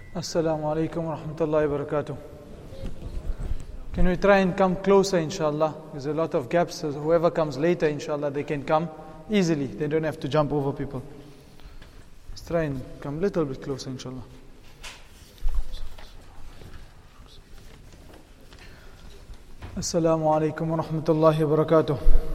Assalamu alaikum wa rahmatullahi wa barakatuh. Can we try and come closer, inshallah? There's a lot of gaps, so whoever comes later, inshallah, they can come easily. They don't have to jump over people. Let's try and come a little bit closer, inshallah. Assalamu alaikum wa rahmatullahi wa barakatuh.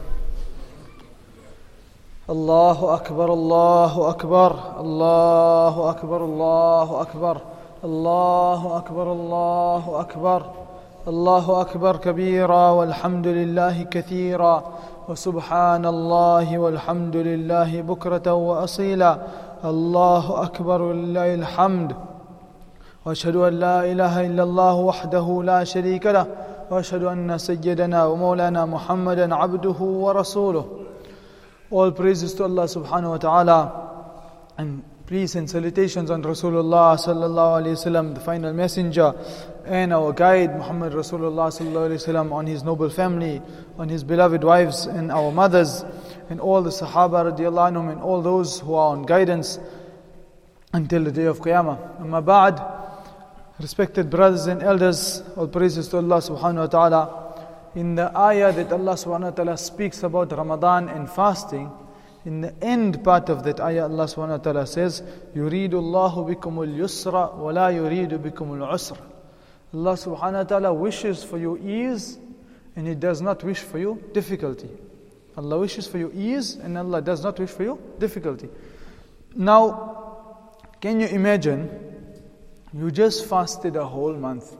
Allahu Akbar, Allahu Akbar, Allahu Akbar, Allahu Akbar, Allahu Akbar, Allahu Akbar, Allahu Akbar kabira, walhamdulillahi kathira, wa subhanallahi walhamdulillahi bukratan wa asila, Allahu Akbar lillahi alhamd, wa ashhadu an la ilaha illallah wahdahu la sharika lah, wa ashhadu anna sayyidana wa maulana Muhammadan abduhu wa rasuluh. All praises to Allah subhanahu wa ta'ala, and peace and salutations on Rasulullah sallallahu alayhi wasallam, the final messenger, and our guide Muhammad Rasulullah sallallahu alayhi wasallam, on his noble family, on his beloved wives and our mothers, and all the Sahaba radiallahu anhum, and all those who are on guidance until the day of Qiyamah. Amma ba'd, respected brothers and elders, all praises to Allah subhanahu wa ta'ala. In the ayah that Allah subhanahu wa ta'ala speaks about Ramadan and fasting, in the end part of that ayah, Allah subhanahu wa ta'ala says, يُرِيدُ اللَّهُ بِكُمُ الْيُسْرَ وَلَا يُرِيدُ بِكُمُ الْعُسْرَ. Allah subhanahu wa ta'ala wishes for you ease, and He does not wish for you difficulty. Allah wishes for you ease, and Allah does not wish for you difficulty. Now, can you imagine, you just fasted a whole month,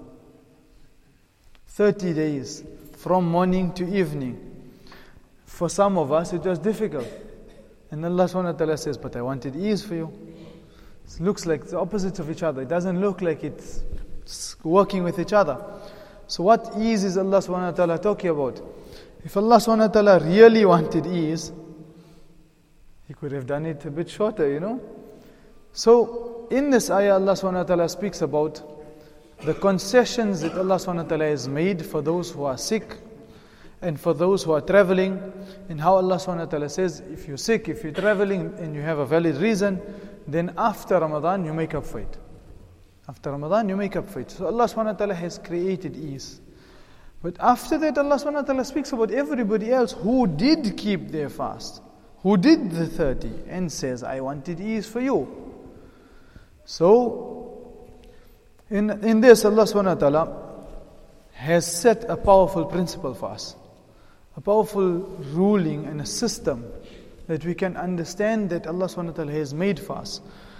30 days, from morning to evening. For some of us, it was difficult. And Allah subhanahu wa ta'ala says, but I wanted ease for you. It looks like the opposites of each other. It doesn't look like it's working with each other. So what ease is Allah subhanahu wa ta'ala talking about? If Allah subhanahu wa ta'ala really wanted ease, He could have done it a bit shorter, So, in this ayah, Allah subhanahu wa ta'ala speaks about the concessions that Allah subhanahu wa ta'ala has made for those who are sick and for those who are traveling, and how Allah subhanahu wa ta'ala says, if you're sick, if you're traveling and you have a valid reason, then after Ramadan you make up for it. After Ramadan you make up for it. So Allah subhanahu wa ta'ala has created ease. But after that, Allah subhanahu wa ta'ala speaks about everybody else who did keep their fast, who did the 30, and says, I wanted ease for you. So, in this, Allah subhanahu wa ta'ala has set a powerful principle for us, a powerful ruling and a system that we can understand that Allah subhanahu wa ta'ala has made for us.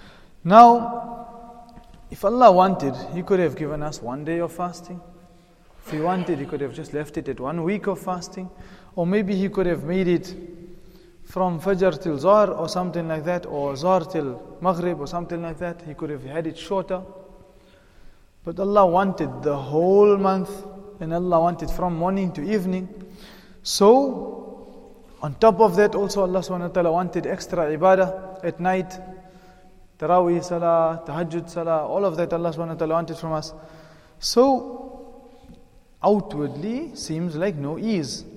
Now, if Allah wanted, He could have given us 1 day of fasting. If He wanted, He could have just left it at 1 week of fasting. Or maybe He could have made it from Fajr till Zohr or something like that, or Zohr till Maghrib or something like that. He could have had it shorter. But Allah wanted the whole month, and Allah wanted from morning to evening. So, on top of that also Allah subhanahu wa ta'ala wanted extra ibadah at night, Taraweeh Salah, Tahajjud Salah, all of that Allah subhanahu wa ta'ala wanted from us. So, outwardly seems like no ease.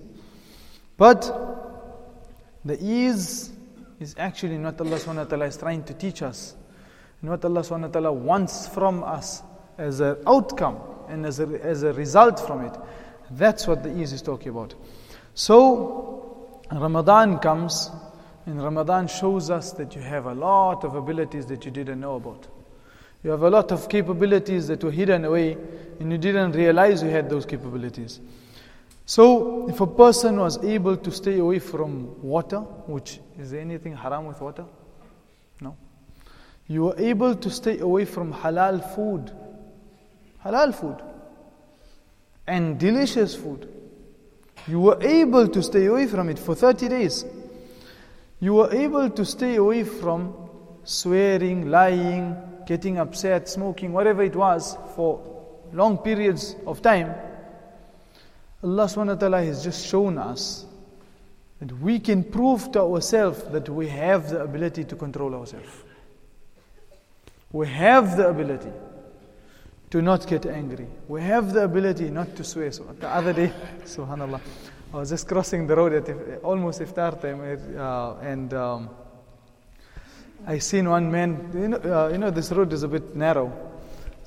But, the ease is actually not Allah subhanahu wa ta'ala is trying to teach us, and what Allah subhanahu wa ta'ala wants from us as an outcome and as a result from it. That's what the ease is talking about. So, Ramadan comes, and Ramadan shows us that you have a lot of abilities that you didn't know about. You have a lot of capabilities that were hidden away, and you didn't realize you had those capabilities. So, if a person was able to stay away from water, which is there anything haram with water? No. You were able to stay away from halal food, and delicious food. You were able to stay away from it for 30 days. You were able to stay away from swearing, lying, getting upset, smoking, whatever it was, for long periods of time. Allah subhanahu wa ta'ala has just shown us that we can prove to ourselves that we have the ability to control ourselves. We have the ability to not get angry. We have the ability not to swear. So the other day, subhanallah, I was just crossing the road at almost iftar time, and I seen one man. This road is a bit narrow,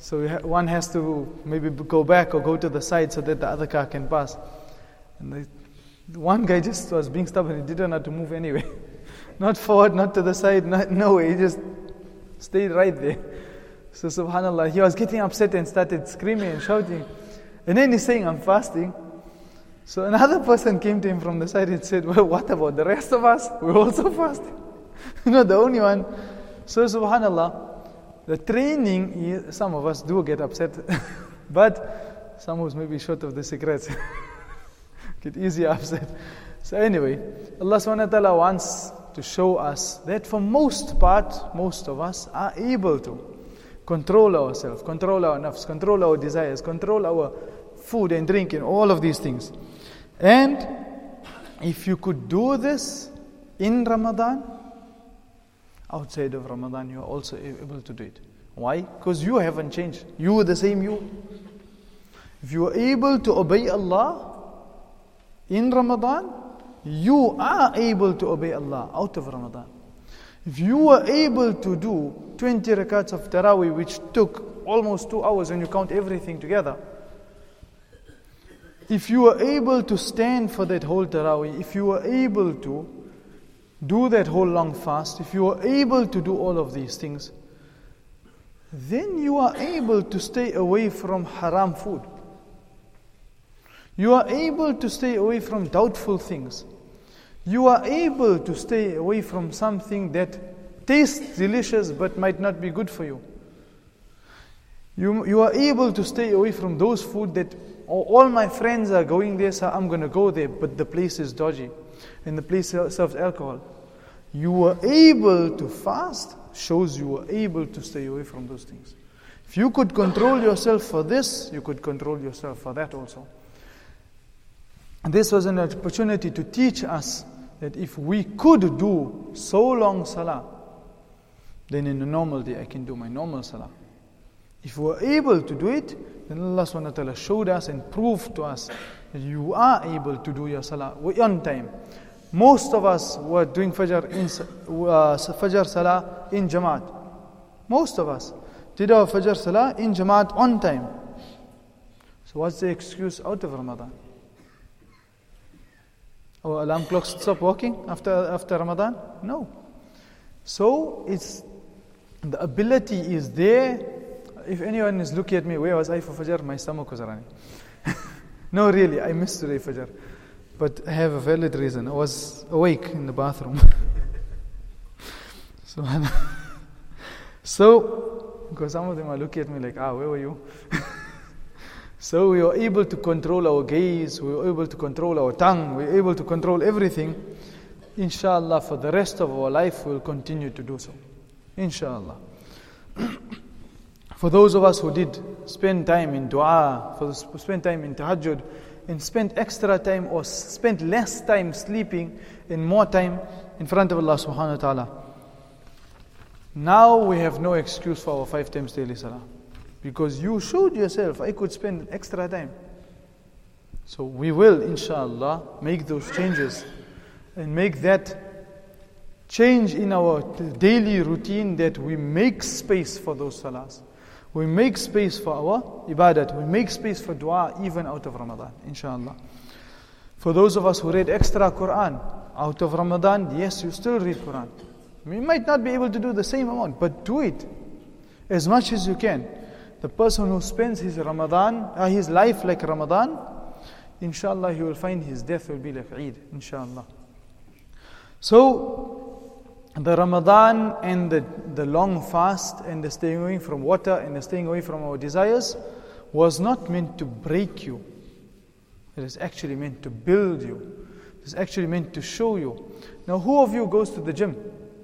So one has to maybe go back or go to the side so that the other car can pass. And the one guy just was being stubborn. He didn't know how to move anyway. Not forward, not to the side, no way. He just stayed right there. So subhanAllah, he was getting upset and started screaming and shouting. And then he's saying, I'm fasting. So another person came to him from the side and said, well, what about the rest of us? We're also fasting. Not the only one. So subhanAllah, the training, some of us do get upset, but some who's maybe short of the cigarettes get easily upset. So anyway, Allah subhanahu wa ta'ala wants to show us that for most part, most of us are able to control ourselves, control our nafs, control our desires, control our food and drink and all of these things. And if you could do this in Ramadan, outside of Ramadan, you are also able to do it. Why? Because you haven't changed. You are the same you. If you are able to obey Allah in Ramadan, you are able to obey Allah out of Ramadan. If you are able to do 20 rakats of Taraweeh, which took almost 2 hours when you count everything together, if you are able to stand for that whole Taraweeh, if you are able to do that whole long fast, if you are able to do all of these things, then you are able to stay away from haram food. You are able to stay away from doubtful things. You are able to stay away from something that tastes delicious but might not be good for you. You are able to stay away from those food that, oh, all my friends are going there, so I'm going to go there, but the place is dodgy and the place serves alcohol. You are able to fast, shows you are able to stay away from those things. If you could control yourself for this, you could control yourself for that also. And this was an opportunity to teach us that if we could do so long salah, then in a normal day I can do my normal salah. If we are able to do it, then Allah subhanahu wa ta'ala showed us and proved to us that you are able to do your salah on time. Most of us were doing Fajr Salah in Jamaat. Most of us did our Fajr Salah in Jamaat on time. So what's the excuse out of Ramadan? Our alarm clocks stop working after Ramadan? No. So it's the ability is there. If anyone is looking at me, where was I for Fajr? My stomach was running. No, really, I missed today Fajr. But I have a valid reason. I was awake in the bathroom. So, because some of them are looking at me like, where were you? So we were able to control our gaze, we were able to control our tongue, we were able to control everything. Inshallah, for the rest of our life, we'll continue to do so. Inshallah. For those of us who did spend time in dua, spend time in tahajjud, and spent extra time or spent less time sleeping and more time in front of Allah subhanahu wa ta'ala, now we have no excuse for our 5 times daily salah. Because you showed yourself, I could spend extra time. So we will, inshallah, make those changes and make that change in our daily routine, that we make space for those salahs. We make space for our ibadat. We make space for dua even out of Ramadan, inshallah. For those of us who read extra Quran out of Ramadan, yes, you still read Quran. You might not be able to do the same amount, but do it as much as you can. The person who spends his life like Ramadan, inshallah, he will find his death will be like Eid, inshallah. So, the Ramadan and the long fast and the staying away from water and the staying away from our desires was not meant to break you. It is actually meant to build you. It is actually meant to show you. Now, who of you goes to the gym?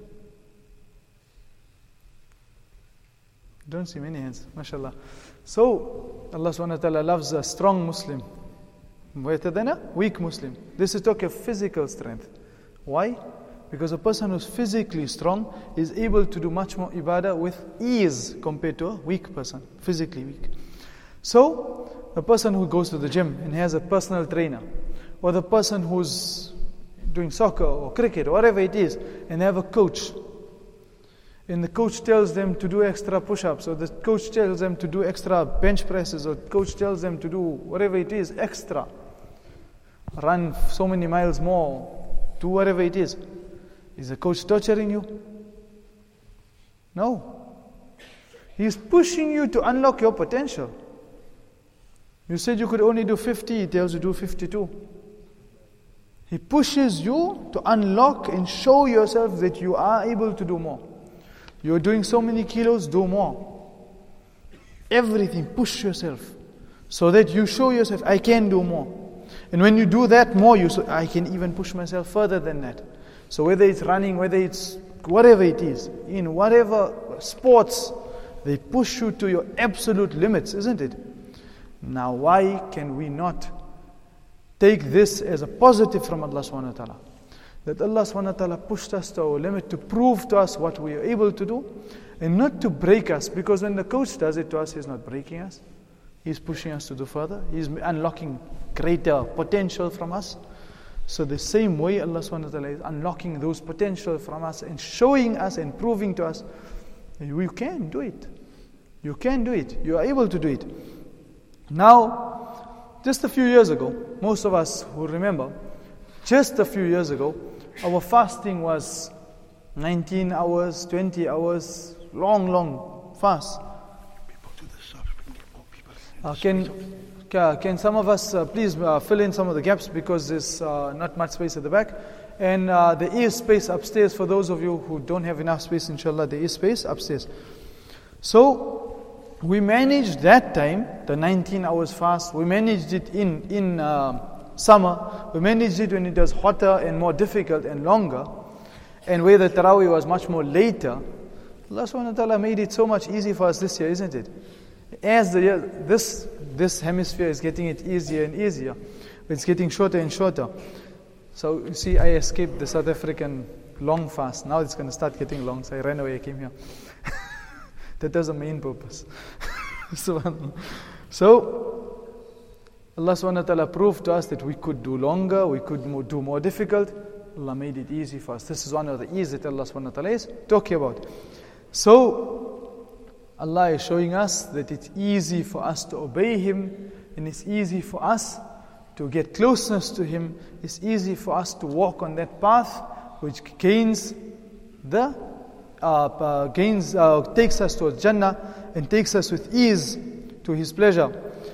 Don't see many hands, mashallah. So, Allah subhanahu wa ta'ala loves a strong Muslim. Better than a weak Muslim. This is talk of physical strength. Why? Because a person who's physically strong is able to do much more ibadah with ease compared to a weak person, physically weak. So, a person who goes to the gym and has a personal trainer, or the person who's doing soccer or cricket or whatever it is, and they have a coach, and the coach tells them to do extra push-ups, or the coach tells them to do extra bench presses, or the coach tells them to do whatever it is extra, run so many miles more, do whatever it is the coach torturing you? No. He's pushing you to unlock your potential. You said you could only do 50, he tells you do 52. He pushes you to unlock and show yourself that you are able to do more. You're doing so many kilos, do more. Everything, push yourself. So that you show yourself, I can do more. And when you do that more, I can even push myself further than that. So whether it's running, whether it's whatever it is, in whatever sports, they push you to your absolute limits, isn't it? Now why can we not take this as a positive from Allah subhanahu wa ta'ala? That Allah subhanahu wa ta'ala pushed us to our limit to prove to us what we are able to do, and not to break us, because when the coach does it to us, he's not breaking us. He's pushing us to do further. He's unlocking greater potential from us. So the same way Allah subhanahu wa ta'ala is unlocking those potential from us and showing us and proving to us that you can do it. You can do it. You are able to do it. Now, just a few years ago, most of us will remember, just a few years ago, our fasting was 19 hours, 20 hours, long fast. People do this so we can get more people. Can some of us please fill in some of the gaps, because there's not much space at the back. And there is space upstairs for those of you who don't have enough space, inshallah, there is space upstairs. So, we managed that time, the 19 hours fast, we managed it in summer, we managed it when it was hotter and more difficult and longer, and where the Taraweeh was much more later. Allah subhanahu wa ta'ala made it so much easy for us this year, isn't it? As the year, this hemisphere is getting it easier and easier, it's getting shorter and shorter. So you see, I escaped the South African long fast, now it's going to start getting long, so I ran away, I came here. That was the main purpose. So Allah subhanahu wa ta'ala proved to us that we could do longer, we could do more difficult. Allah made it easy for us. This is one of the ease that Allah subhanahu wa ta'ala is talking about. So Allah is showing us that it's easy for us to obey Him, and it's easy for us to get closeness to Him. It's easy for us to walk on that path which gains takes us towards Jannah and takes us with ease to His pleasure.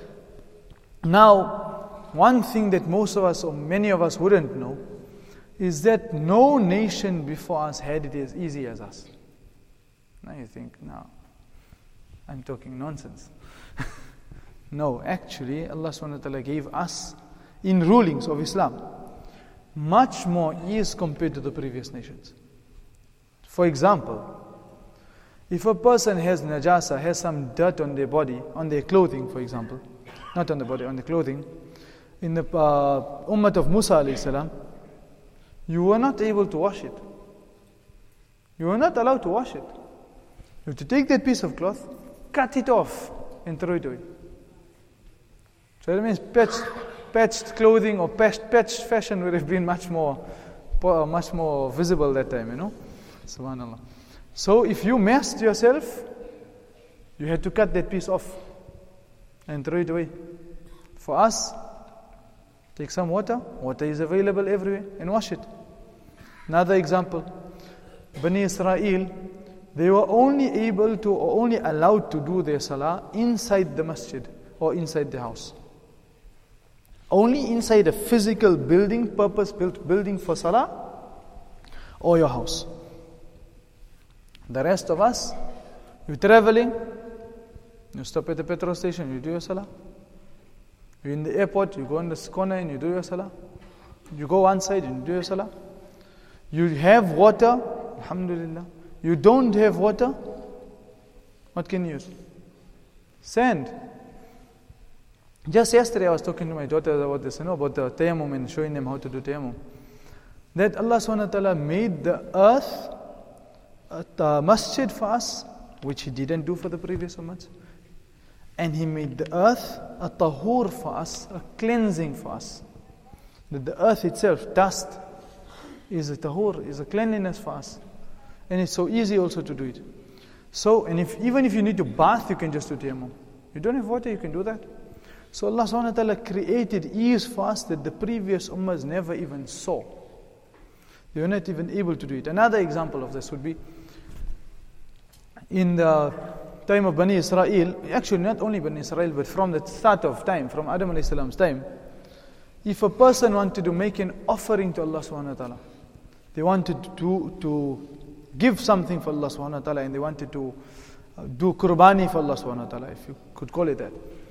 Now, one thing that most of us or many of us wouldn't know is that no nation before us had it as easy as us. Now you think, no, I'm talking nonsense. No, actually, Allah subhanahu wa ta'ala gave us, in rulings of Islam, much more ease compared to the previous nations. For example, if a person has najasa, has some dirt on their body, on their clothing, for example, not on the body, on the clothing, in the ummah of Musa alayhi salam, you were not able to wash it. You were not allowed to wash it. You have to take that piece of cloth, cut it off, and throw it away. So that means patched clothing or patched fashion would have been much more visible that time, you know. Subhanallah. So if you messed yourself, you had to cut that piece off and throw it away. For us, take some water is available everywhere, and wash it. Another example, Bani Israel, they were only able to, or only allowed to do their salah inside the masjid or inside the house. Only inside a physical building, purpose-built building for salah, or your house. The rest of us, you're traveling, you stop at the petrol station, you do your salah. You're in the airport, you go in this corner and you do your salah. You go one side and you do your salah. You have water, alhamdulillah. You don't have water, what can you use? Sand. Just yesterday I was talking to my daughters about this, about the tayammum, and showing them how to do tayammum. That Allah subhanahu wa ta'ala made the earth a masjid for us, which He didn't do for the previous ummahs. And He made the earth a tahur for us, a cleansing for us. That the earth itself, dust, is a tahur, is a cleanliness for us. And it's so easy also to do it. So, and even if you need to bath, you can just do tayammum. You don't have water, you can do that. So Allah subhanahu wa ta'ala created ease for us that the previous ummahs never even saw. They were not even able to do it. Another example of this would be in the time of Bani Israel, actually not only Bani Israel, but from the start of time, from Adam alayhi salam's time, if a person wanted to make an offering to Allah subhanahu wa ta'ala, they wanted to give something for Allah subhanahu wa ta'ala, and they wanted to do qurbani for Allah subhanahu wa ta'ala, if you could call it that.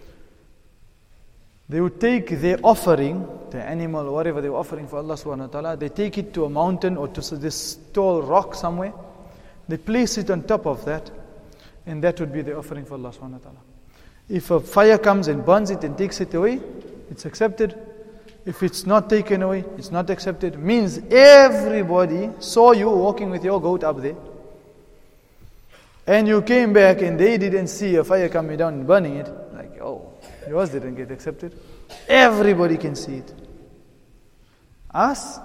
They would take their offering, the animal or whatever they were offering for Allah subhanahu wa ta'ala, they take it to a mountain or to this tall rock somewhere, they place it on top of that, and that would be the offering for Allah subhanahu wa ta'ala. If a fire comes and burns it and takes it away, it's accepted. If it's not taken away, it's not accepted. Means everybody saw you walking with your goat up there, and you came back and they didn't see a fire coming down and burning it. Like, oh, yours didn't get accepted. Everybody can see it. Us,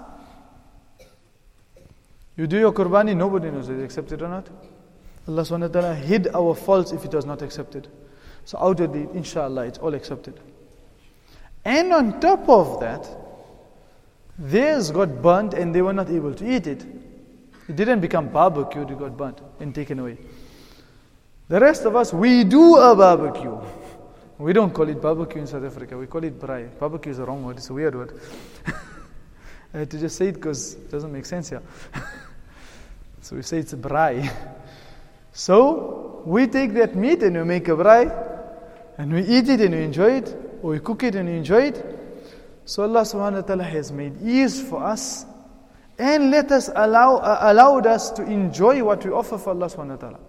you do your qurbani, nobody knows if it's accepted or not. Allah subhanahu wa ta'ala hid our faults if it was not accepted. So outwardly, inshallah, it's all accepted. And on top of that, theirs got burnt and they were not able to eat it. It didn't become barbecued, it got burnt and taken away. The rest of us, we do a barbecue. We don't call it barbecue in South Africa, we call it braai. Barbecue is the wrong word, it's a weird word. I had to just say it because it doesn't make sense here. So we say it's a braai. So we take that meat and we make a braai, and we eat it and we enjoy it, or we cook it and we enjoy it. So Allah subhanahu wa ta'ala has made ease for us, and allowed us to enjoy what we offer for Allah subhanahu wa ta'ala.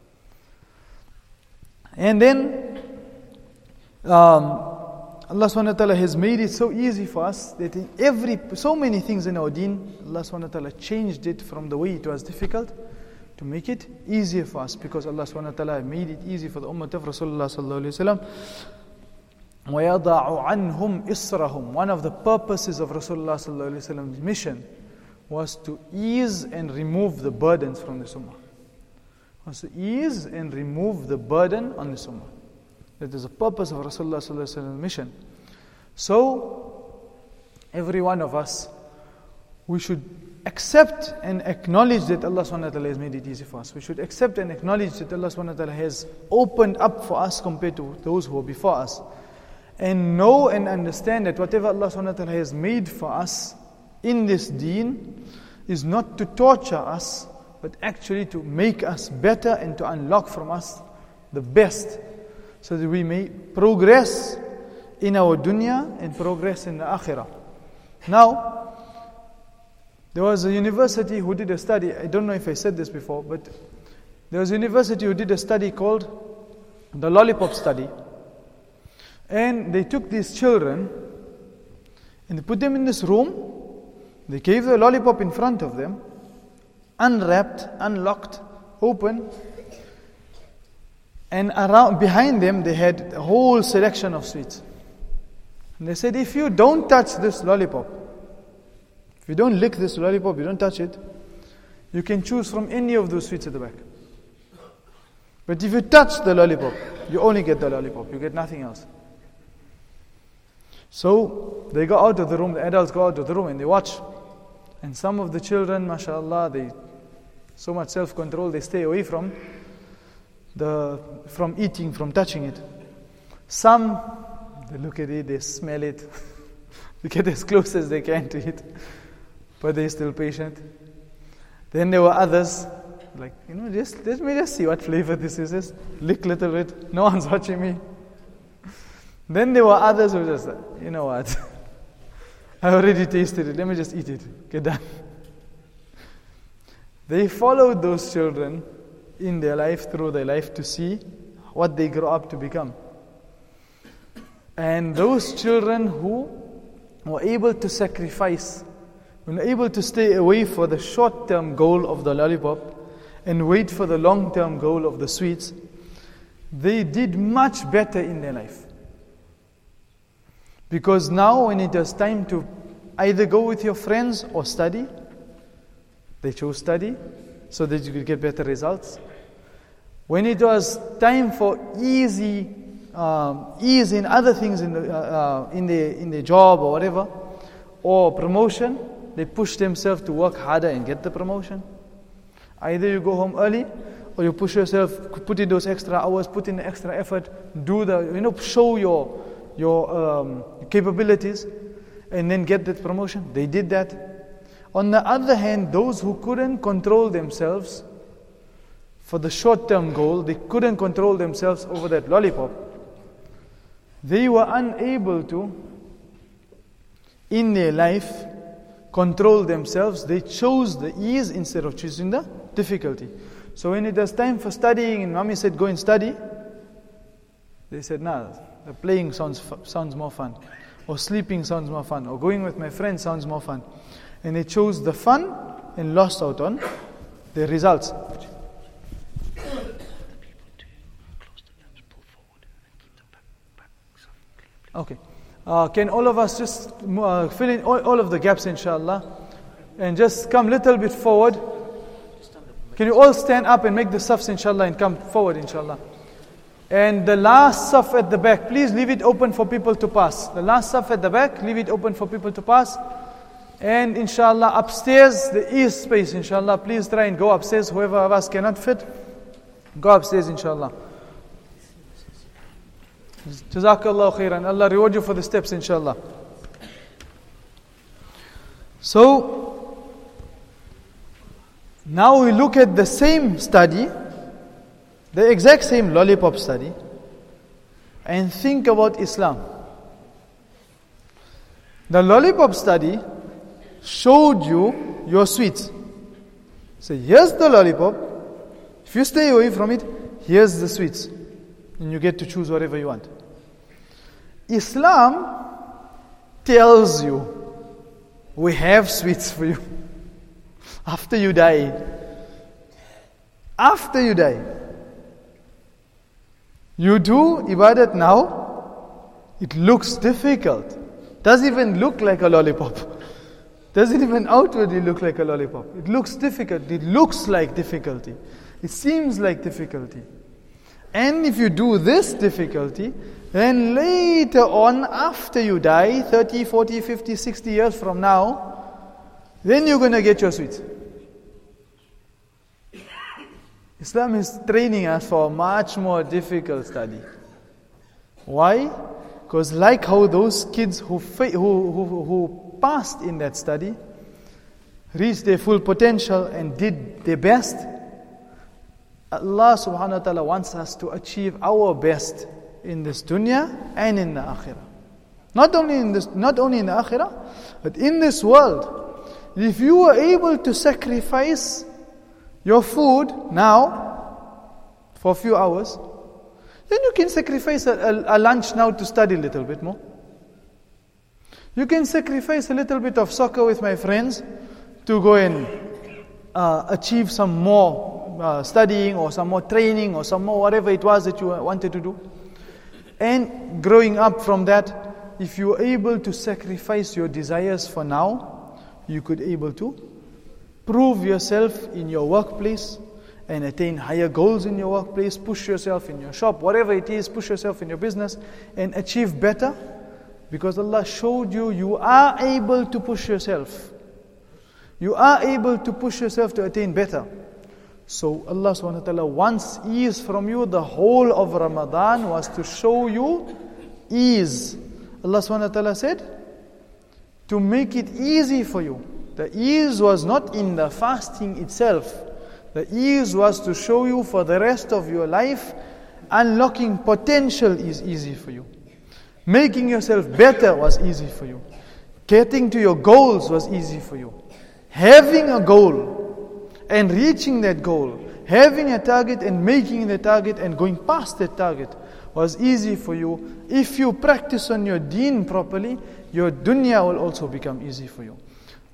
And then Allah subhanahu wa ta'ala has made it so easy for us that in so many things in our deen, Allah subhanahu wa ta'ala changed it from the way it was difficult to make it easier for us, because Allah subhanahu wa ta'ala made it easy for the ummah of Rasulullah sallallahu alayhi wa sallam. وَيَضَعُ عَنْهُمْ إِسْرَهُمْ. One of the purposes of Rasulullah sallallahu alayhi wa sallam's mission was to ease and remove the burdens from the ummah. Was to ease and remove the burden on the ummah. That is the purpose of Rasulullah sallallahu alayhi wa sallam's mission. So, every one of us, we should accept and acknowledge that Allah subhanahu wa ta'ala has made it easy for us. We should accept and acknowledge that Allah subhanahu wa ta'ala has opened up for us compared to those who were before us. And know and understand that whatever Allah subhanahu wa ta'ala has made for us in this deen is not to torture us, but actually to make us better and to unlock from us the best, so that we may progress in our dunya and progress in the akhirah. Now, there was a university who did a study, I don't know if I said this before, but there was a university who did a study called the lollipop study. And they took these children and they put them in this room. They gave the lollipop in front of them, unwrapped, unlocked, open. And behind them they had a whole selection of sweets. And they said, if you don't touch this lollipop, if you don't lick this lollipop, you don't touch it, you can choose from any of those sweets at the back. But if you touch the lollipop, you only get the lollipop, you get nothing else. So they go out of the room, the adults go out of the room and they watch. And some of the children, mashallah, they so much self-control, they stay away from eating, from touching it. Some, they look at it, they smell it, they get as close as they can to it, but they're still patient. Then there were others, like, just let me just see what flavor this is. Just lick a little bit. No one's watching me. Then there were others who just, you know what? I already tasted it. Let me just eat it. Get done. They followed those children in their life, through their life, to see what they grow up to become. And those children who were able to sacrifice, were able to stay away for the short-term goal of the lollipop and wait for the long-term goal of the sweets, they did much better in their life. Because now when it was time to either go with your friends or study, they chose study. so that you could get better results. When it was time for ease in other things in the job or whatever, or promotion, they push themselves to work harder and get the promotion. Either you go home early, or you push yourself, put in those extra hours, put in the extra effort, show your capabilities, and then get that promotion. They did that. On the other hand, those who couldn't control themselves for the short-term goal, they couldn't control themselves over that lollipop. They were unable to, in their life, control themselves. They chose the ease instead of choosing the difficulty. So when it was time for studying, and mommy said, go and study, they said, nah, the playing sounds more fun. Or sleeping sounds more fun. Or going with my friends sounds more fun. And they chose the fun and lost out on the results. Okay. Can all of us just fill in all of the gaps, inshallah? And just come a little bit forward. Can you all stand up and make the safs, inshallah, and come forward, inshallah? And the last saf at the back, please leave it open for people to pass. The last saf at the back, leave it open for people to pass. And inshallah, upstairs, there is space, inshallah. Please try and go upstairs. Whoever of us cannot fit, go upstairs, inshallah. Jazakallahu khairan. Allah reward you for the steps, inshallah. So, now we look at the same study, the exact same lollipop study, and think about Islam. The lollipop study showed you your sweets. So here's the lollipop. If you stay away from it, here's the sweets. And you get to choose whatever you want. Islam tells you, we have sweets for you. After you die. After you die. You do ibadat now, it looks difficult. Doesn't even look like a lollipop. Doesn't even outwardly look like a lollipop. It looks difficult. It looks like difficulty. It seems like difficulty. And if you do this difficulty, then later on, after you die, 30, 40, 50, 60 years from now, then you're going to get your sweets. Islam is training us for a much more difficult study. Why? Because like how those kids who passed in that study, reached their full potential and did their best, Allah subhanahu wa ta'ala wants us to achieve our best in this dunya and in the akhirah. Not only in the akhirah, but in this world. If you were able to sacrifice your food now for a few hours, then you can sacrifice a lunch now to study a little bit more. You can sacrifice a little bit of soccer with my friends to go and achieve some more studying or some more training or some more whatever it was that you wanted to do. And growing up from that, if you were able to sacrifice your desires for now, you could able to prove yourself in your workplace and attain higher goals in your workplace, push yourself in your shop, whatever it is, push yourself in your business and achieve better, because Allah showed you, you are able to push yourself. You are able to push yourself to attain better. So Allah subhanahu wa ta'ala wants ease from you. The whole of Ramadan was to show you ease. Allah subhanahu wa ta'ala said, to make it easy for you. The ease was not in the fasting itself. The ease was to show you for the rest of your life, unlocking potential is easy for you. Making yourself better was easy for you. Getting to your goals was easy for you. Having a goal and reaching that goal, having a target and making the target and going past that target was easy for you. If you practice on your deen properly, your dunya will also become easy for you.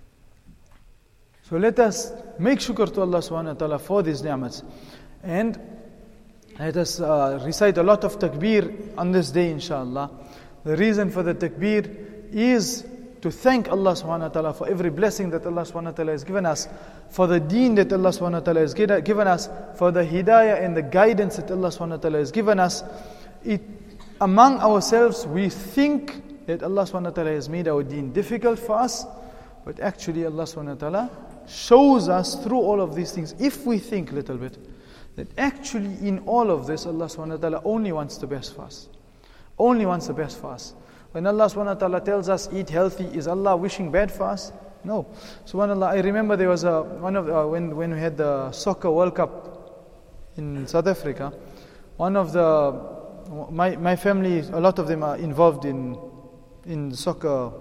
So let us make shukr to Allah subhanahu wa ta'ala for these ni'mats. And let us recite a lot of takbir on this day, inshallah. The reason for the takbir is to thank Allah subhanahu wa ta'ala for every blessing that Allah subhanahu wa ta'ala has given us, for the deen that Allah subhanahu wa ta'ala has given us, for the hidayah and the guidance that Allah subhanahu wa ta'ala has given us. Among ourselves, we think that Allah subhanahu wa ta'ala has made our deen difficult for us, but actually Allah subhanahu wa ta'ala shows us through all of these things, if we think a little bit, that actually in all of this, Allah subhanahu wa ta'ala only wants the best for us. Only wants the best for us. When Allah subhanahu wa ta'ala tells us, eat healthy, is Allah wishing bad for us? No. SubhanAllah, I remember there was when we had the Soccer World Cup in South Africa, one of my family, a lot of them are involved in soccer,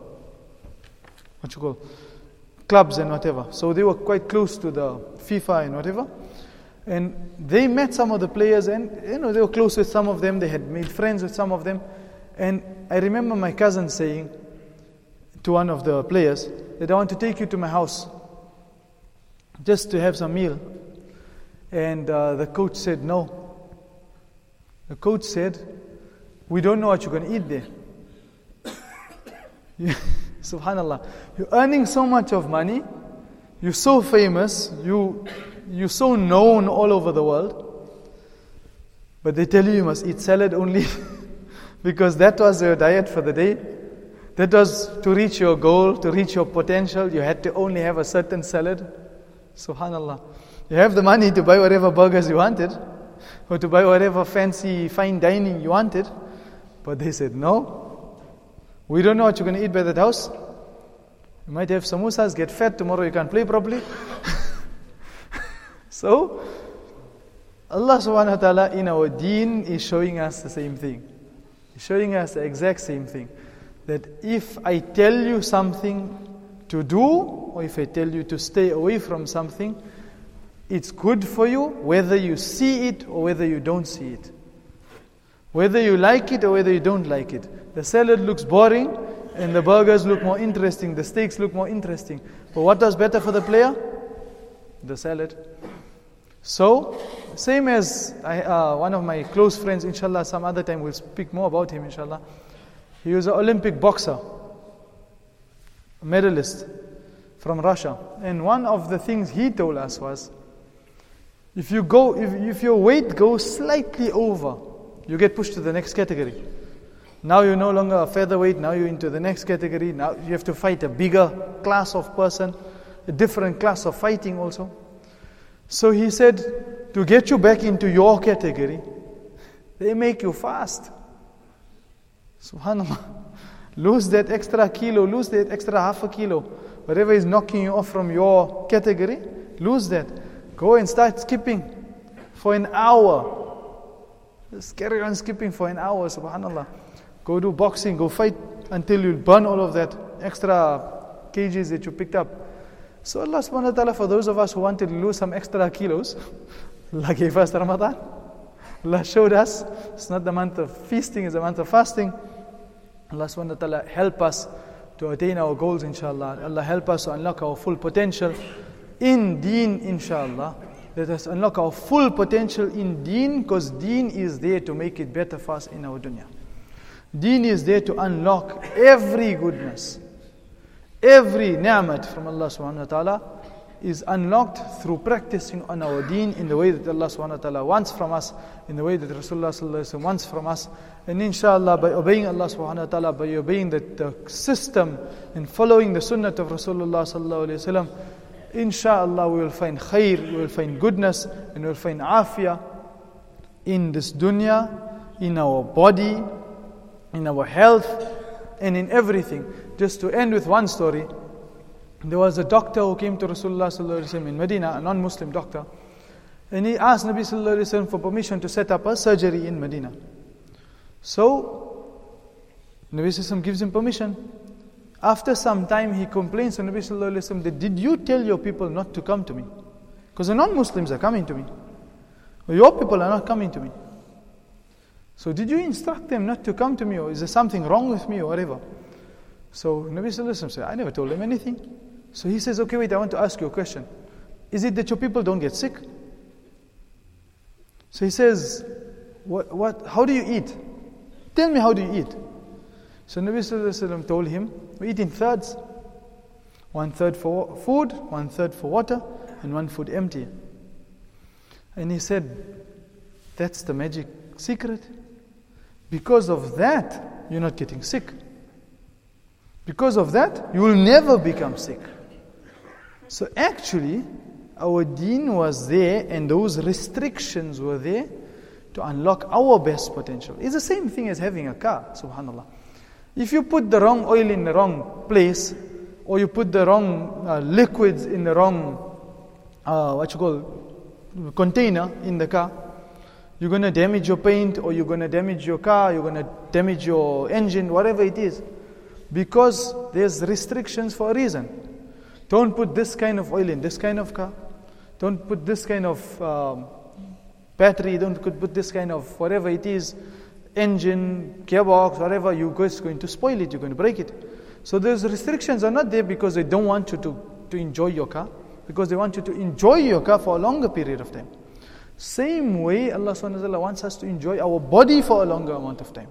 clubs and whatever. So they were quite close to the FIFA and whatever. And they met some of the players, and they were close with some of them. They had made friends with some of them. And I remember my cousin saying to one of the players that I want to take you to my house just to have some meal. And the coach said no. The coach said, we don't know what you're going to eat there. Subhanallah. You're earning so much of money. You're so famous. You're so known all over the world. But they tell you must eat salad only. Because that was your diet for the day. That was to reach your goal, to reach your potential. You had to only have a certain salad. Subhanallah. You have the money to buy whatever burgers you wanted, or to buy whatever fancy fine dining you wanted. But they said, no. We don't know what you're going to eat by that house. You might have samosas, get fat, tomorrow you can't play properly. So, Allah subhanahu wa ta'ala in our deen is showing us the same thing. Showing us the exact same thing. That if I tell you something to do, or if I tell you to stay away from something, it's good for you whether you see it or whether you don't see it. Whether you like it or whether you don't like it. The salad looks boring and the burgers look more interesting, the steaks look more interesting. But what was better for the player? The salad. So, same as one of my close friends, inshallah, some other time we'll speak more about him, inshallah. He was an Olympic boxer, a medalist from Russia. And one of the things he told us was, if your weight goes slightly over, you get pushed to the next category. Now you're no longer a featherweight, now you're into the next category. Now you have to fight a bigger class of person, a different class of fighting also. So he said, to get you back into your category, they make you fast. Subhanallah. Lose that extra kilo, lose that extra half a kilo. Whatever is knocking you off from your category, lose that. Go and start skipping for an hour. Just carry on skipping for an hour, subhanallah. Go do boxing, go fight until you burn all of that extra kgs that you picked up. So Allah subhanahu wa ta'ala, for those of us who wanted to lose some extra kilos, Allah gave us Ramadan. Allah showed us, it's not the month of feasting, it's the month of fasting. Allah subhanahu wa ta'ala help us to attain our goals, inshallah. Allah help us to unlock our full potential in deen, inshallah. Let us unlock our full potential in deen, because deen is there to make it better for us in our dunya. Deen is there to unlock every goodness. Every ni'mat from Allah subhanahu wa ta'ala is unlocked through practicing on our deen in the way that Allah subhanahu wa ta'ala wants from us, in the way that Rasulullah sallallahu alaihi wasallam wants from us. And inshallah, by obeying Allah subhanahu wa ta'ala, by obeying the system and following the sunnah of Rasulullah sallallahu alaihi wasallam, inshallah we will find khair, we will find goodness, and we will find afiyah in this dunya, in our body, in our health, and in everything. Just to end with one story, there was a doctor who came to Rasulullah sallallahu alaihi wasallam in Medina, a non-Muslim doctor, and he asked Nabi sallallahu alaihi wasallam for permission to set up a surgery in Medina. So Nabi sallallahu alaihi wasallam gives him permission. After some time, he complains to Nabi sallallahu alaihi wasallam that, did you tell your people not to come to me? Because the non-Muslims are coming to me. Or your people are not coming to me. So did you instruct them not to come to me, or is there something wrong with me, or whatever? So Nabi sallallahu alaihi wasallam said, I never told them anything. So he says, okay, wait, I want to ask you a question. Is it that your people don't get sick? So he says, how do you eat? Tell me, how do you eat? So Nabi sallallahu alaihi wasallam told him, We eat in thirds. 1/3 for food, 1/3 for water, and 1/4 empty. And he said, that's the magic secret. Because of that, you're not getting sick. Because of that, you will never become sick. So actually, our deen was there, and those restrictions were there to unlock our best potential. It's the same thing as having a car, subhanAllah. If you put the wrong oil in the wrong place, or you put the wrong liquids in the wrong, container in the car, you're going to damage your paint, or you're going to damage your car, you're going to damage your engine, whatever it is. Because there's restrictions for a reason. Don't put this kind of oil in this kind of car. Don't put this kind of battery, don't put this kind of whatever it is, engine, gearbox, whatever, you're just going to spoil it, you're going to break it. So those restrictions are not there because they don't want you to enjoy your car, because they want you to enjoy your car for a longer period of time. Same way, Allah subhanahu wa ta'ala wants us to enjoy our body for a longer amount of time.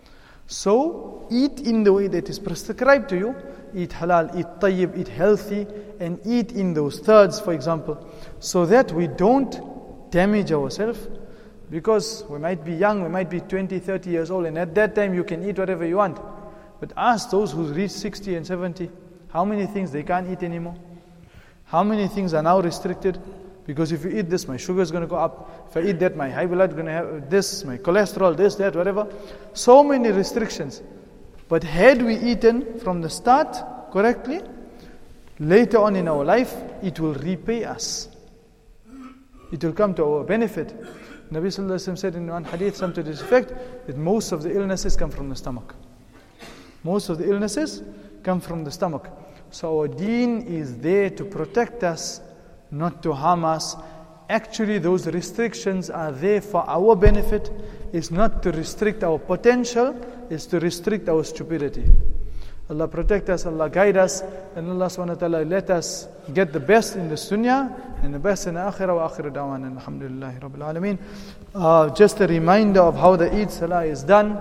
So, eat in the way that is prescribed to you. Eat halal, eat tayyib, eat healthy, and eat in those thirds, for example, so that we don't damage ourselves. Because we might be young, we might be 20, 30 years old, and at that time you can eat whatever you want. But ask those who reach 60 and 70, how many things they can't eat anymore? How many things are now restricted? Because if you eat this, my sugar is going to go up. If I eat that, my high blood is going to have this, my cholesterol, this, that, whatever. So many restrictions. But had we eaten from the start correctly, later on in our life, it will repay us. It will come to our benefit. Nabi Sallallahu Alaihi Wasallam said in one hadith, some to this effect, that most of the illnesses come from the stomach. Most of the illnesses come from the stomach. So our deen is there to protect us, not to harm us. Actually, those restrictions are there for our benefit. It's not to restrict our potential, it's to restrict our stupidity. Allah protect us, Allah guide us, and Allah subhanahu wa ta'ala let us get the best in the dunya and the best in the akhirah. Wa akhiru da'wana alhamdulillahi rabbil alameen. Just a reminder of how the Eid Salah is done.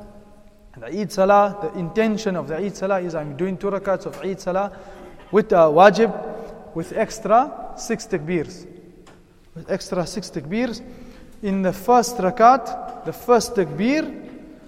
The Eid Salah, the intention of the Eid Salah is I'm doing 2 rakats of Eid Salah with wajib, with extra 6 takbirs. With extra 6 takbirs. In the first rakat, the first takbir,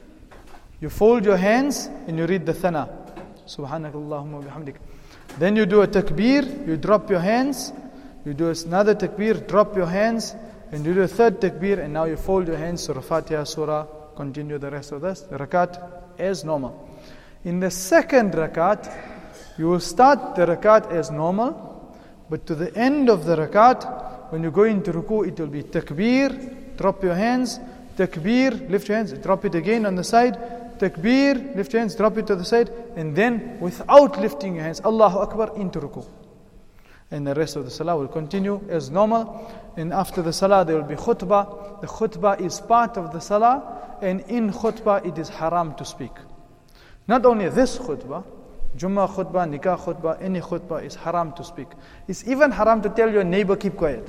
you fold your hands and you read the thana. Subhanakallahumma bihamdik. Then you do a takbir, you drop your hands. You do another takbir, drop your hands. And you do a third takbir, and now you fold your hands, Surah Fatiha, Surah, continue the rest of the rakat as normal. In the second rakat, you will start the rakat as normal, but to the end of the rakat, when you go into ruku, it will be takbir, drop your hands, takbir, lift your hands, drop it again on the side, takbir, lift your hands, drop it to the side, and then without lifting your hands, Allahu Akbar, into ruku. And the rest of the salah will continue as normal. And after the salah there will be khutbah. The khutbah is part of the salah, and in khutbah it is haram to speak. Not only this khutbah, Jummah khutbah, nikah khutbah, any khutbah is haram to speak. It's even haram to tell your neighbor keep quiet.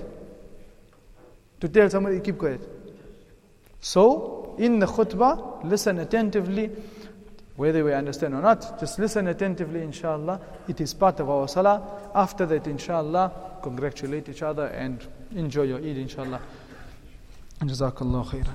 To tell somebody keep quiet. So, in the khutbah, listen attentively, whether we understand or not, just listen attentively, inshallah. It is part of our salah. After that, inshallah, congratulate each other and enjoy your Eid, inshallah. Jazakallah khairan.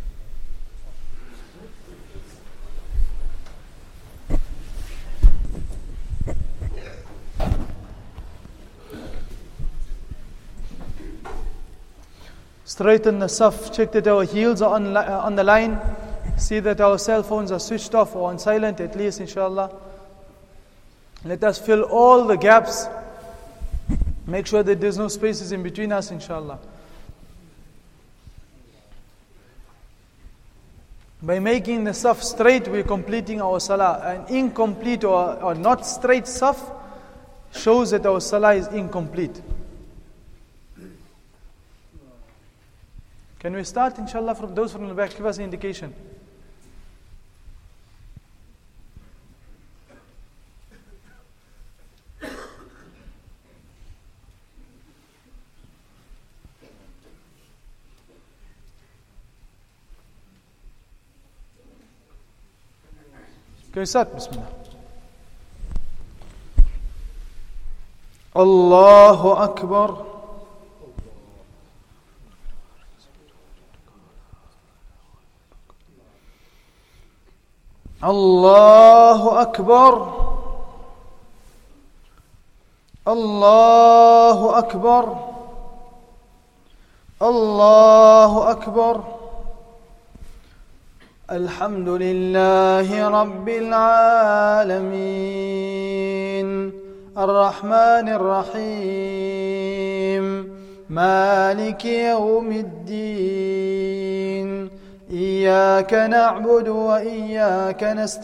Straighten the saf, check that our heels are on the line, see that our cell phones are switched off or on silent at least, inshallah. Let us fill all the gaps, make sure that there's no spaces in between us, inshallah. By making the saf straight, we're completing our salah. An incomplete or not straight saf shows that our salah is incomplete. Can we start, inshallah, from those from the back? Give us an indication. Can we start? Bismillah. أعوذ بالله من الشيطان الرجيم بسم الله الرحمن الرحيم الحمد لله رب العالمين والصلاة والسلام على رسول الله محمد وعلى آله وصحبه أجمعين. Can we start? Bismillah. Okay. الحمد لله رب العالمين والصلاة والسلام على رسول الله محمد وعلى آله وصحبه أجمعين. الله أكبر. الله أكبر. الله أكبر. الله أكبر. الحمد لله رب العالمين الرحمن الرحيم مالك يوم الدين إياك نعبد وإياك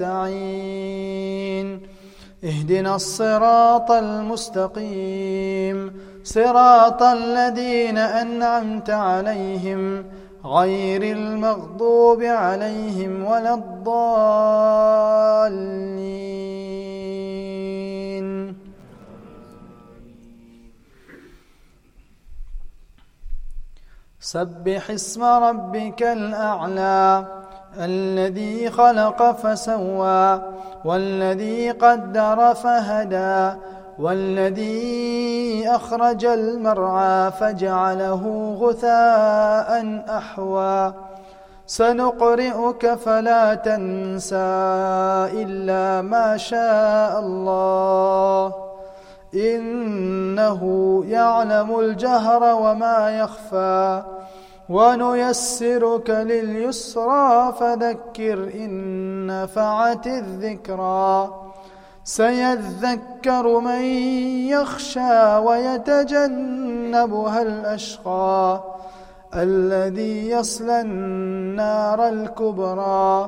نستعين اهدنا الصراط المستقيم صراط الذين أنعمت عليهم غير المغضوب عليهم ولا الضالين. سبح اسم ربك الأعلى الذي خلق فسوى والذي قدر فهدى والذي أخرج المرعى فجعله غثاء أحوى سنقرئك فلا تنسى إلا ما شاء الله إنه يعلم الجهر وما يخفى ونيسرك لليسرى فذكر إن نفعت الذكرى سيذكر من يخشى ويتجنبها الأشقى الذي يصلى النار الكبرى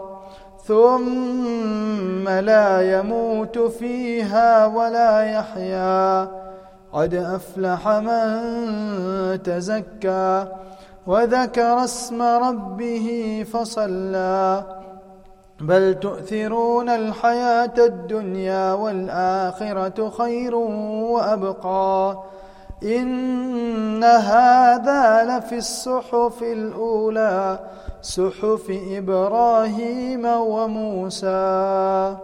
ثم لا يموت فيها ولا يحيا قد أفلح من تزكى وذكر اسم ربه فصلى بل تؤثرون الحياة الدنيا والآخرة خير وأبقى إن هذا لفي الصحف الأولى صحف إبراهيم وموسى.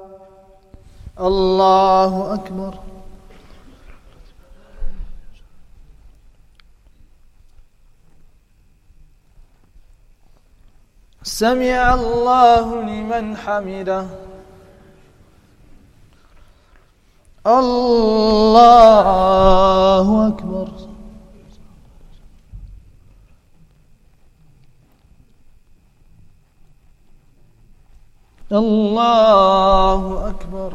الله أكبر. سمع الله لمن حمده. الله أكبر. الله أكبر.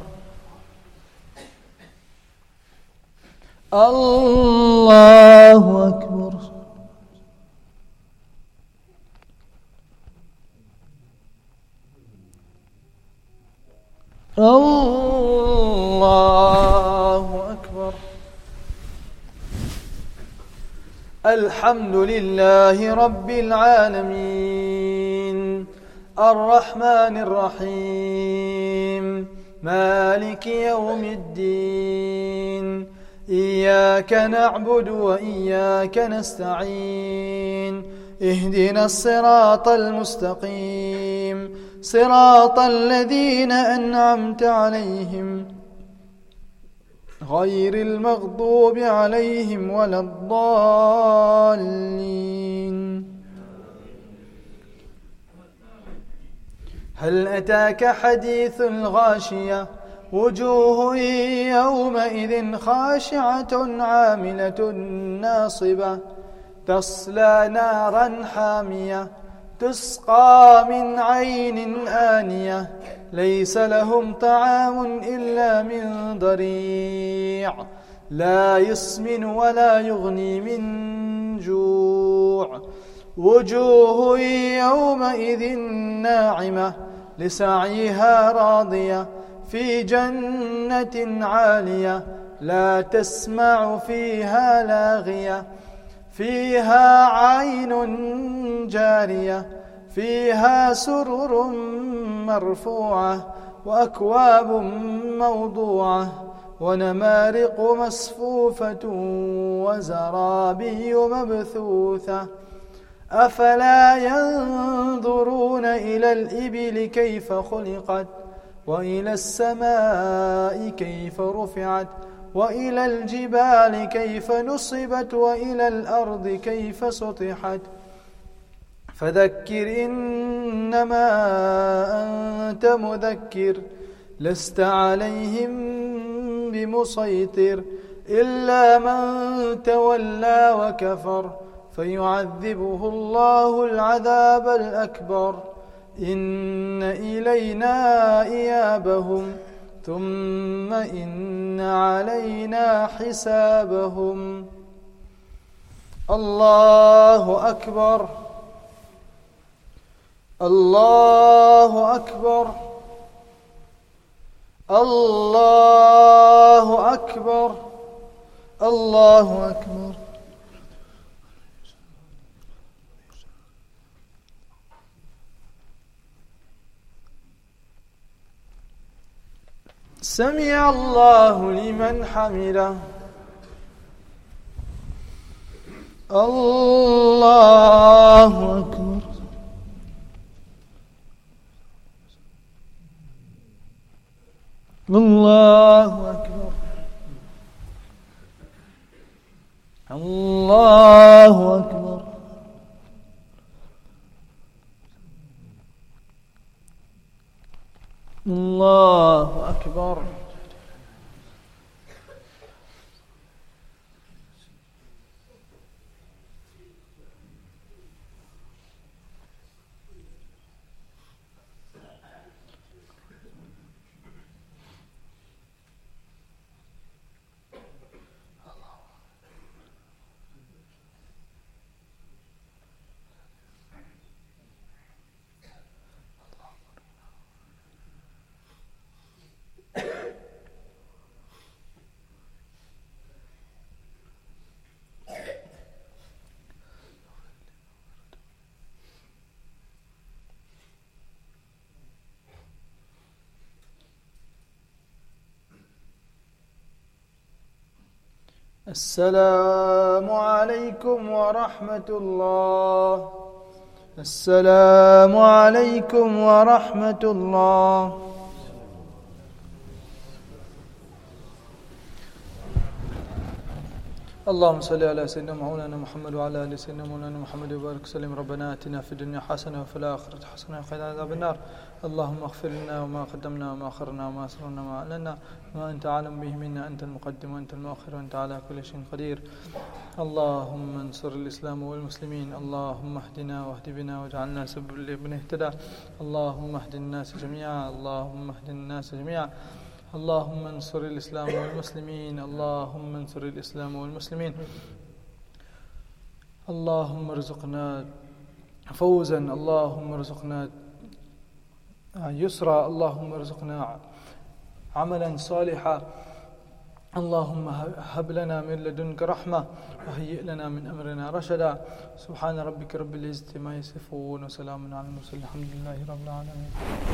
الله أكبر. الله أكبر. الحمد لله رب العالمين الرحمن الرحيم مالك يوم الدين إياك نعبد وإياك نستعين اهدنا الصراط المستقيم صراط الذين أنعمت عليهم غير المغضوب عليهم ولا الضالين. هل أتاك حديث الغاشية وجوه يومئذ خاشعة عاملة ناصبة تصلى نارا حامية تسقى من عين آنية ليس لهم طعام إلا من ضريع لا يسمن ولا يغني من جوع وجوه يومئذ ناعمة لسعيها راضية في جنة عالية لا تسمع فيها لاغية فيها عين جارية فيها سرر مرفوعة وأكواب موضوعة ونمارق مصفوفة وزرابي مبثوثة أفلا ينظرون إلى الإبل كيف خلقت وإلى السماء كيف رفعت وإلى الجبال كيف نصبت وإلى الأرض كيف سطحت فذكر إنما أنت مذكر لست عليهم بمسيطر إلا من تولى وكفر فيعذبه الله العذاب الأكبر إن إلينا إيابهم ثم إن علينا حسابهم. الله أكبر الله أكبر الله أكبر الله أكبر. سمع الله لمن حمده. الله أكبر. الله أكبر. الله أكبر. الله أكبر. السلام عليكم ورحمة الله. السلام عليكم ورحمة الله. اللهم صل على سيدنا مولانا محمد وعلى آل سيدنا مولانا محمد وبارك وسلم. ربنا آتنا في الدنيا حسنة وفي الآخرة حسنة وقنا عذاب النار. اللهم اغفر لنا وما قدمنا وما أخرنا وما أسررنا وما أعلنا ما أنت أعلم به منا. أنت المقدم وأنت المؤخر وأنت على كل شيء قدير. اللهم انصر الإسلام والمسلمين. اللهم اهدنا واهد بنا واجعلنا سبب لمن اهتدى. اللهم اهد الناس جميعا. اللهم اهد الناس جميعا. اللهم انصر الإسلام والمسلمين. اللهم انصر الإسلام والمسلمين. اللهم ارزقنا فوزا. اللهم ارزقنا يسرا. اللهم ارزقنا عملا صالحا. اللهم هب لنا من لدنك رحمة وهيئ لنا من أمرنا رشدا. سبحان ربك رب العزة ما يصفون وسلام على المرسلين الحمد لله رب العالمين.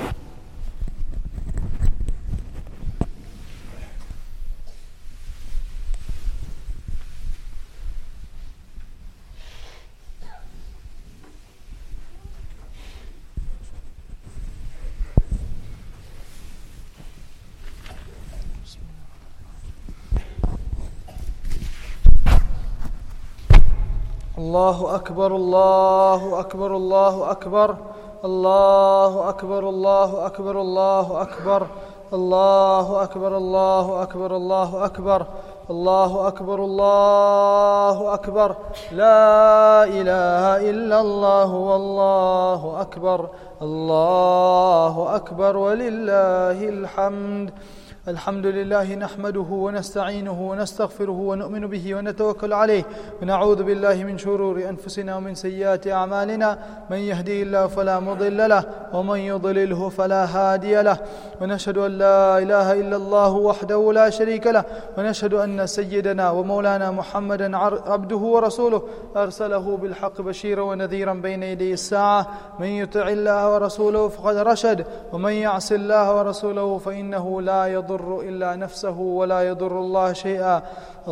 الله أكبر الله أكبر الله أكبر الله أكبر الله أكبر الله أكبر الله أكبر الله أكبر الله أكبر الله أكبر الله أكبر. لا إله إلا الله والله أكبر. الله أكبر ولله الحمد. الحمد لله نحمده ونستعينه ونستغفره ونؤمن به ونتوكل عليه ونعوذ بالله من شرور أنفسنا ومن سيئات أعمالنا. من يهدي الله فلا مضل له ومن يضلله فلا هادي له. ونشهد أن لا إله إلا الله وحده لا شريك له. ونشهد أن سيدنا ومولانا محمدا عبده ورسوله أرسله بالحق بشيرا ونذيرا بين يدي الساعة. من يطع الله ورسوله فقد رشد ومن يعص الله ورسوله فإنه لا يضل يضر إلا نفسه ولا يضر الله شيئا.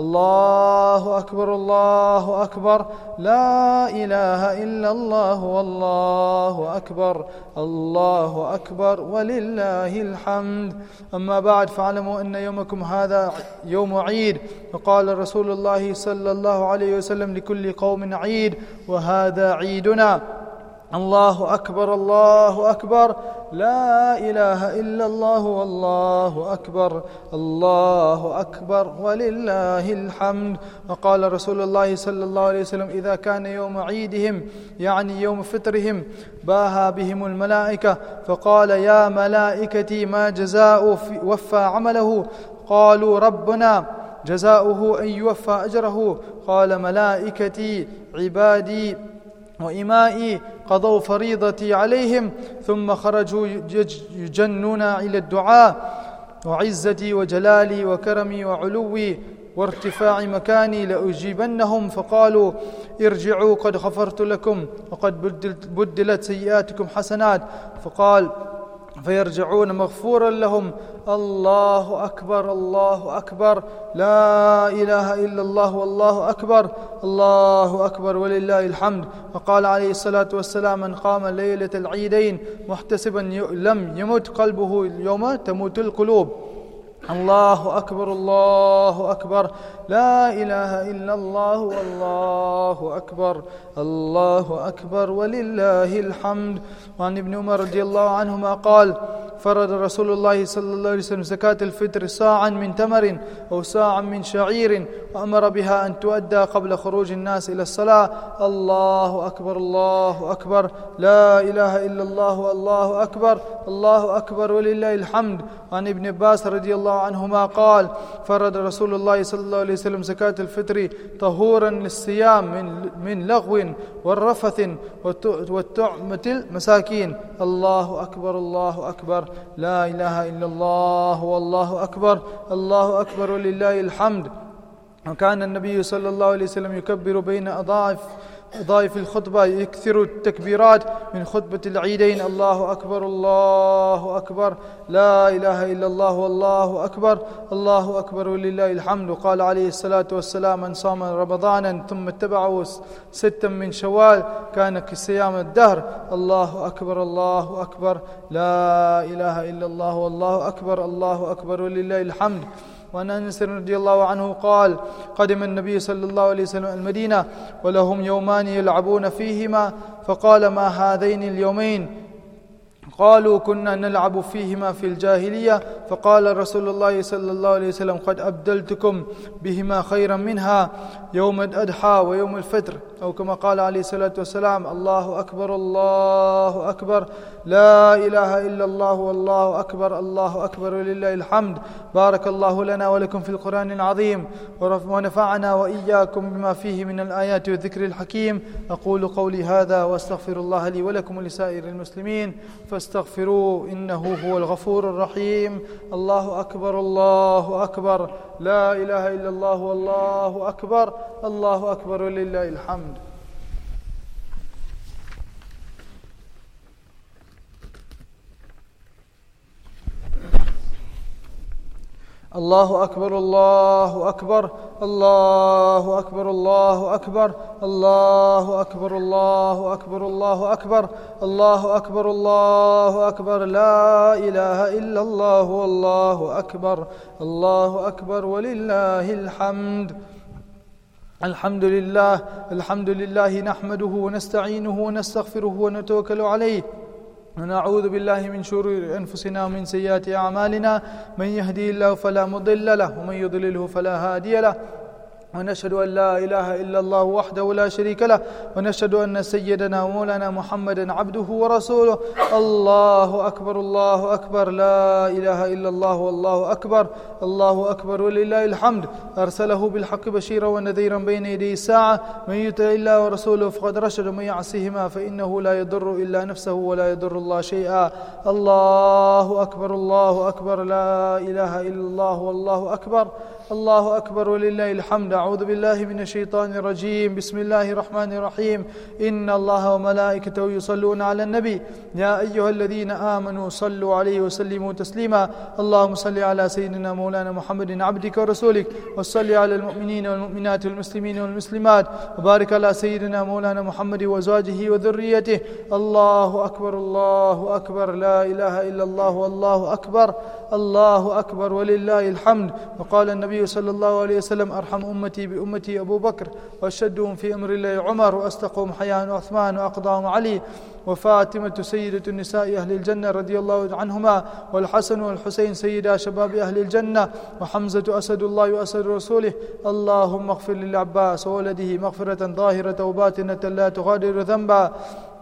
الله أكبر الله أكبر، لا إله إلا الله والله أكبر، الله أكبر ولله الحمد. أما بعد، فاعلموا أن يومكم هذا يوم عيد، وقال رسول الله صلى الله عليه وسلم: لكل قوم عيد وهذا عيدنا. الله أكبر الله أكبر، لا إله إلا الله والله أكبر، الله أكبر ولله الحمد. وقال رسول الله صلى الله عليه وسلم: إذا كان يوم عيدهم يعني يوم فطرهم باها بهم الملائكة فقال: يا ملائكتي ما جزاء وفى عمله؟ قالوا: ربنا جزاؤه أن يوفى أجره. قال: ملائكتي عبادي وإمائي قضوا فريضتي عليهم ثم خرجوا يجنون إلى الدعاء، وعزتي وجلالي وكرمي وعلوي وارتفاع مكاني لأجيبنهم. فقالوا: ارجعوا قد غفرت لكم وقد بدلت سيئاتكم حسنات. فقال: فيرجعون مغفورا لهم. الله أكبر الله أكبر، لا إله إلا الله والله أكبر، الله أكبر ولله الحمد. وقال عليه الصلاة والسلام: من قام ليلة العيدين محتسبا لم يمت قلبه اليوم تموت القلوب. الله أكبر الله أكبر، لا إله إلا الله والله أكبر، الله أكبر ولله الحمد. وعن ابن عمر رضي الله عنهما قال: فرض رسول الله صلى الله عليه وسلم زكاة الفطر صاعا من تمر أو صاعا من شعير، وأمر بها أن تؤدى قبل خروج الناس إلى الصلاة. الله أكبر الله أكبر، لا إله إلا الله والله أكبر، الله أكبر ولله الحمد. وعن ابن عباس رضي الله عنهما قال: فرض رسول الله صلى الله عليه وسلم زكاة الفطر طهورا للصيام من لغو والرفث والطعمة المساكين. الله أكبر الله أكبر، لا إله إلا الله والله أكبر، الله أكبر ولله الحمد. وكان النبي صلى الله عليه وسلم يكبر بين أضايف الخطبة، يكثر التكبيرات من خطبة العيدين: الله أكبر الله أكبر، لا إله إلا الله والله أكبر، الله أكبر ولله الحمد. وقال عليه الصلاة والسلام: من صام رمضانا ثم اتبعه 6 من شوال كان كصيام الدهر. الله أكبر الله أكبر، لا إله إلا الله والله أكبر، الله أكبر ولله الحمد. وعن أنس رضي الله عنه قال: قدم النبي صلى الله عليه وسلم المدينة ولهم يومان يلعبون فيهما، فقال: ما هذين اليومين؟ قالوا: كنا نلعب فيهما في الجاهلية. فقال رسول الله صلى الله عليه وسلم: قد أبدلتكم بهما خيرا منها، يوم الأضحى ويوم الفطر، أو كما قال عليه الصلاة والسلام: الله أكبر الله أكبر، لا إله إلا الله والله أكبر، الله أكبر ولله الحمد. بارك الله لنا ولكم في القرآن العظيم، ونفعنا وإياكم بما فيه من الآيات والذكر الحكيم. أقول قولي هذا وأستغفر الله لي ولكم ولسائر المسلمين فاستغفروه إنه هو الغفور الرحيم. الله أكبر الله أكبر، لا إله إلا الله والله أكبر، الله أكبر ولله الحمد. الله أكبر الله أكبر، الله أكبر الله أكبر، الله أكبر الله أكبر، الله أكبر، الله أكبر الله أكبر، لا إله إلا الله والله أكبر، الله أكبر ولله الحمد. الحمد لله، الحمد لله نحمده ونستعينه ونستغفره ونتوكل عليه، ونعوذ بالله من شرور أنفسنا ومن سيئات أعمالنا. من يهدي الله فلا مضل له ومن يضلله فلا هادي له، ونشهد أن لا إله إلا الله وحده لا شريك له، ونشهد أن سيدنا ومولانا محمدا عبده ورسوله. الله أكبر الله أكبر، لا إله إلا الله والله أكبر، الله أكبر ولله الحمد. أرسله بالحق بشيرا ونذيرا بين يدي الساعة. من يطع الله ورسوله فقد رشد، ومن يعصيهما فإنه لا يضر إلا نفسه ولا يضر الله شيئا. الله أكبر الله أكبر، لا إله إلا الله والله أكبر، الله أكبر ولله الحمد. أعوذ بالله من الشيطان الرجيم. بسم الله الرحمن الرحيم. إن الله وملائكته يصلون على النبي يا أيها الذين آمنوا صلوا عليه وسلموا تسليما. اللهم صل على سيدنا مولانا محمد عبدك ورسولك، وصل على المؤمنين والمؤمنات والمسلمين والمسلمات، وبارك على سيدنا مولانا محمد وأزواجه وذريته. الله أكبر الله أكبر، لا إله إلا الله والله أكبر، الله أكبر ولله الحمد. وقال النبي صلى الله عليه وسلم: أرحم أمتي بأمتي أبو بكر، وأشدهم في أمر الله عمر، وأصدقهم حياء عثمان، وأقضاهم علي، وفاطمة سيدة النساء أهل الجنة رضي الله عنهما، والحسن والحسين سيدا شباب أهل الجنة، وحمزة أسد الله وأسد رسوله. اللهم اغفر للعباس وولده مغفرة ظاهرة وباطنة لا تغادر ذنبا،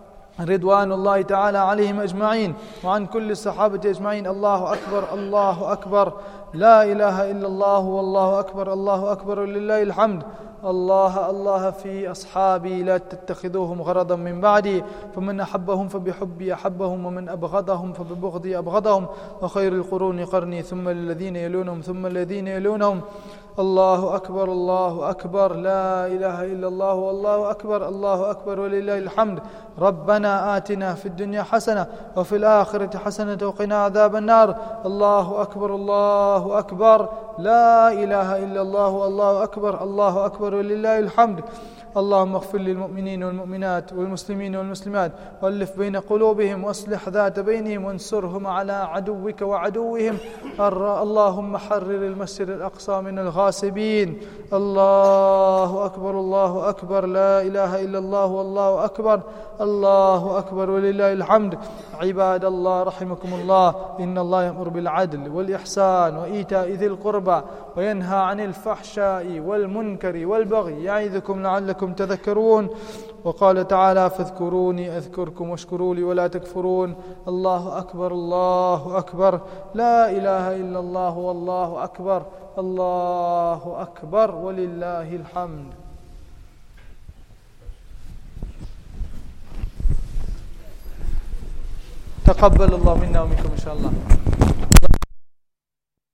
رضوان الله تعالى عليهم أجمعين، وعن كل الصحابة أجمعين. الله أكبر الله أكبر، لا إله إلا الله والله أكبر، الله أكبر ولله الحمد. الله الله في أصحابي لا تتخذوهم غرضا من بعدي، فمن أحبهم فبحبي أحبهم، ومن أبغضهم فببغضي أبغضهم، وخير القرون قرني، ثم الذين يلونهم ثم الذين يلونهم. الله أكبر الله أكبر، لا إله إلا الله والله أكبر، الله أكبر ولله الحمد. ربنا آتنا في الدنيا حسنة وفي الآخرة حسنة وقنا عذاب النار. الله أكبر الله أكبر، لا إله إلا الله والله أكبر، الله أكبر ولله الحمد. اللهم اغفر للمؤمنين والمؤمنات والمسلمين والمسلمات، والف بين قلوبهم، واصلح ذات بينهم، وانصرهم على عدوك وعدوهم. اللهم حرر المسجد الأقصى من الغاصبين. الله أكبر الله أكبر، لا إله إلا الله والله أكبر، الله أكبر ولله الحمد. عباد الله رحمكم الله، إن الله يأمر بالعدل والإحسان وإيتاء ذي القربى، وينهى عن الفحشاء والمنكر والبغي، يعظكم لعلكم تذكرون. وقال تعالى: فاذكروني أذكركم واشكروا لي ولا تكفرون. الله أكبر الله أكبر، لا إله إلا الله والله أكبر، الله أكبر ولله الحمد. تقبل الله منا ومنكم إن شاء الله.